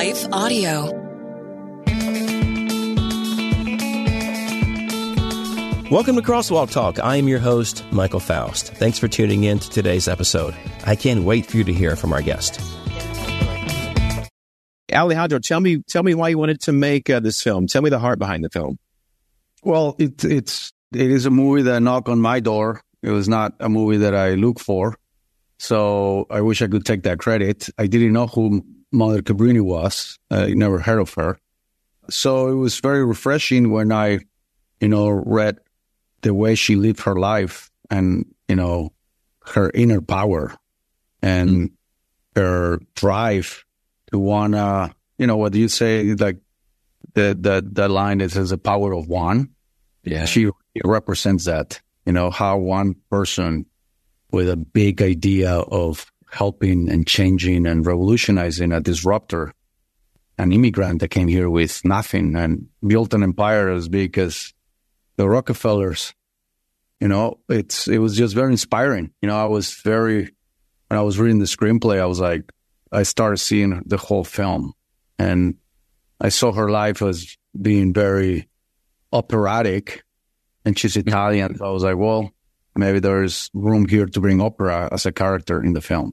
Life Audio. Welcome to Crosswalk Talk. I am your host, Michael Faust. Thanks for tuning in to today's episode. I can't wait for you to hear from our guest. Alejandro, tell me why you wanted to make this film. Tell me the heart behind the film. Well, it is a movie that knocked on my door. It was not a movie that I look for. So I wish I could take that credit. I didn't know who Mother Cabrini was. I never heard of her. So it was very refreshing when I, read the way she lived her life and, her inner power and her drive to wanna, what do you say? Like the line that says the power of one. Yeah. She represents that, how one person with a big idea of helping and changing and revolutionizing, a disruptor, an immigrant that came here with nothing and built an empire as big as the Rockefellers. It was just very inspiring. When I was reading the screenplay, I started seeing the whole film, and I saw her life as being very operatic, and she's Italian. So I was like, well, maybe there's room here to bring opera as a character in the film.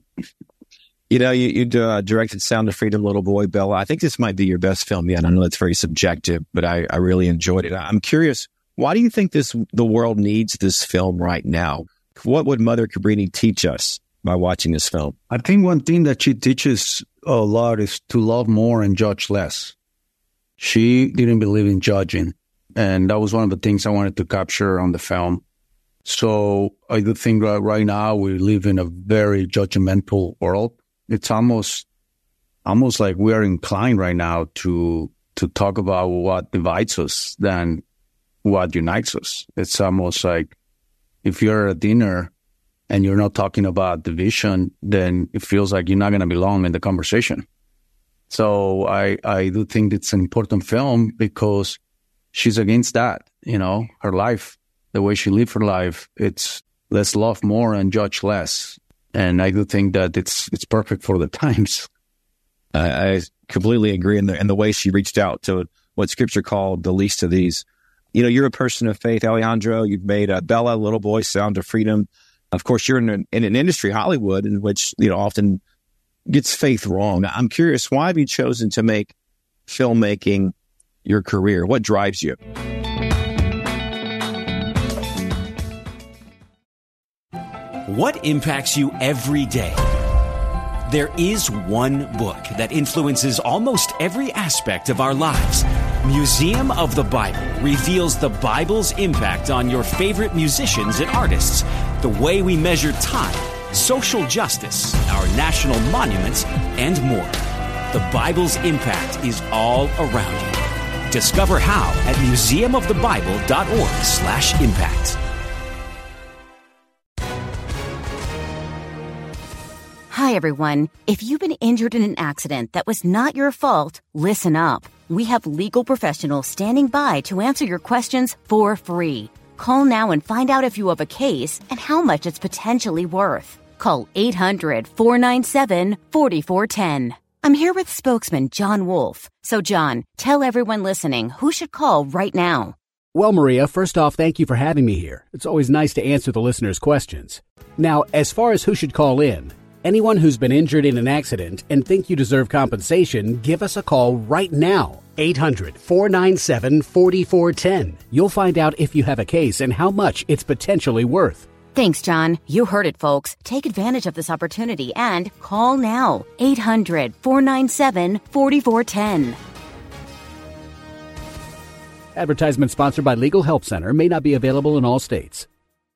You directed Sound of Freedom, Little Boy, Bella. I think this might be your best film yet. I know it's very subjective, but I really enjoyed it. I'm curious, why do you think the world needs this film right now? What would Mother Cabrini teach us by watching this film? I think one thing that she teaches a lot is to love more and judge less. She didn't believe in judging, and that was one of the things I wanted to capture on the film. So I do think that right now we live in a very judgmental world. It's almost like we are inclined right now to talk about what divides us than what unites us. It's almost like if you're at dinner and you're not talking about division, then it feels like you're not going to belong in the conversation. So I do think it's an important film because she's against that, her life, the way she lived her life. It's let's love more and judge less. And I do think that it's perfect for the times. I completely agree in the way she reached out to what Scripture called the least of these. You're a person of faith, Alejandro. You've made Bella, Little Boy, Sound of Freedom. Of course, you're in an industry, Hollywood, in which often gets faith wrong. I'm curious, why have you chosen to make filmmaking your career? What drives you? What impacts you every day? There is one book that influences almost every aspect of our lives. Museum of the Bible reveals the Bible's impact on your favorite musicians and artists, the way we measure time, social justice, our national monuments, and more. The Bible's impact is all around you. Discover how at museumofthebible.org/impact. Hi, everyone. If you've been injured in an accident that was not your fault, listen up. We have legal professionals standing by to answer your questions for free. Call now and find out if you have a case and how much it's potentially worth. Call 800-497-4410. I'm here with spokesman John Wolf. So, John, tell everyone listening who should call right now. Well, Maria, first off, thank you for having me here. It's always nice to answer the listeners' questions. Now, as far as who should call in, anyone who's been injured in an accident and think you deserve compensation, give us a call right now. 800-497-4410. You'll find out if you have a case and how much it's potentially worth. Thanks, John. You heard it, folks. Take advantage of this opportunity and call now. 800-497-4410. Advertisement sponsored by Legal Help Center. May not be available in all states.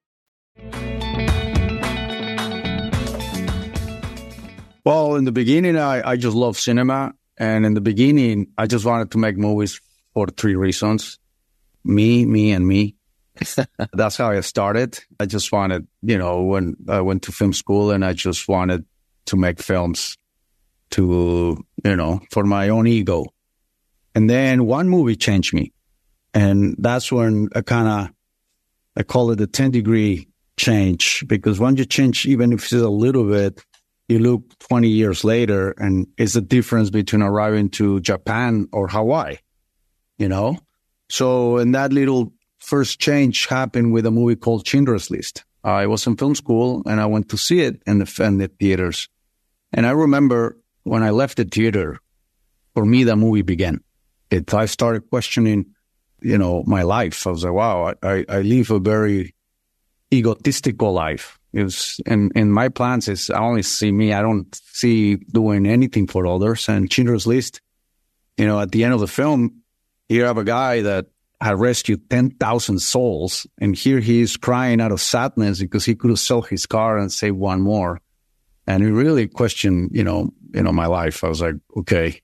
Well, in the beginning, I just loved cinema. And in the beginning, I just wanted to make movies for 3 reasons. Me, and me. That's how I started. I just wanted, when I went to film school, and I just wanted to make films to, for my own ego. And then one movie changed me. And that's when I call it a 10-degree change, because when you change, even if it's a little bit, you look 20 years later and it's the difference between arriving to Japan or Hawaii, you know? So, and that little first change happened with a movie called Schindler's List. I was in film school and I went to see it in the theaters. And I remember when I left the theater, for me, that movie began. I started questioning, you know, my life. I was like, wow, I live a very egotistical life. It was, in my plans is I only see me. I don't see doing anything for others. And Schindler's List, you know, at the end of the film, you have a guy that had rescued 10,000 souls, and here he is crying out of sadness because he could have sold his car and saved one more. And it really questioned, you know, my life. I was like, okay,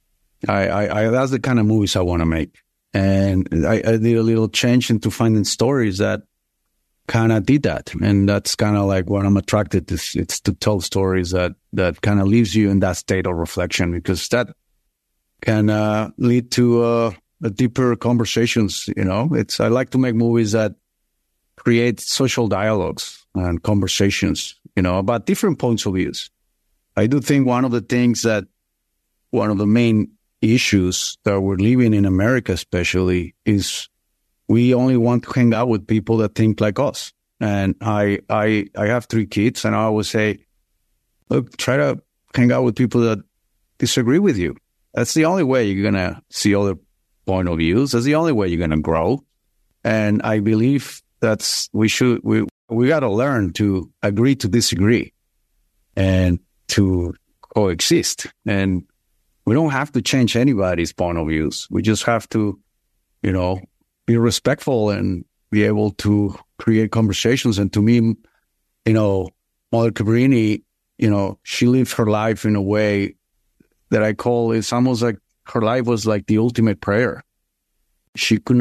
I that's the kind of movies I want to make. And I did a little change into finding stories that kind of did that. And that's kind of like what I'm attracted to. It's to tell stories that kind of leaves you in that state of reflection, because that can lead to deeper conversations. You know, I like to make movies that create social dialogues and conversations, you know, about different points of views. I do think one of the main issues that we're living in America especially is we only want to hang out with people that think like us. And I have 3 kids, and I always say, look, try to hang out with people that disagree with you. That's the only way you're going to see other point of views. That's the only way you're going to grow. And I believe we got to learn to agree to disagree and to coexist. And we don't have to change anybody's point of views. We just have to, you know, be respectful and be able to create conversations. And to me, you know, Mother Cabrini, you know, she lived her life in a way that I call, it's almost like her life was like the ultimate prayer. She did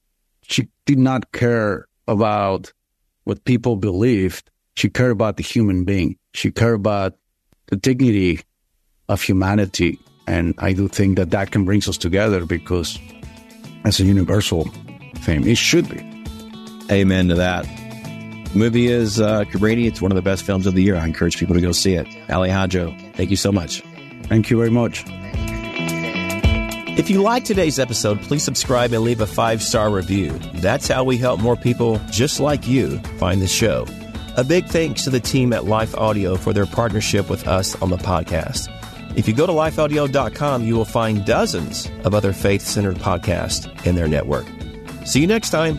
not care about what people believed. She cared about the human being. She cared about the dignity of humanity. And I do think that can bring us together, because as a universal thing, it should be. Amen to that. The movie is Cabrini. It's one of the best films of the year. I encourage people to go see it. Alejandro, thank you so much. Thank you very much. If you like today's episode, please subscribe and leave a 5-star review. That's how we help more people just like you find the show. A big thanks to the team at Life Audio for their partnership with us on the podcast. If you go to lifeaudio.com, you will find dozens of other faith-centered podcasts in their network. See you next time.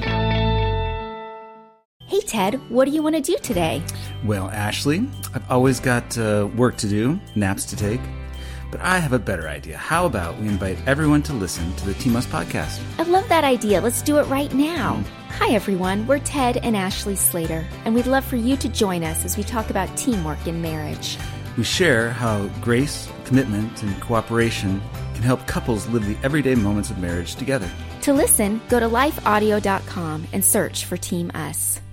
Hey, Ted, what do you want to do today? Well, Ashley, I've always got work to do, naps to take. But I have a better idea. How about we invite everyone to listen to the Team Us podcast? I love that idea. Let's do it right now. Hi, everyone. We're Ted and Ashley Slater, and we'd love for you to join us as we talk about teamwork in marriage. We share how grace, commitment, and cooperation can help couples live the everyday moments of marriage together. To listen, go to lifeaudio.com and search for Team Us.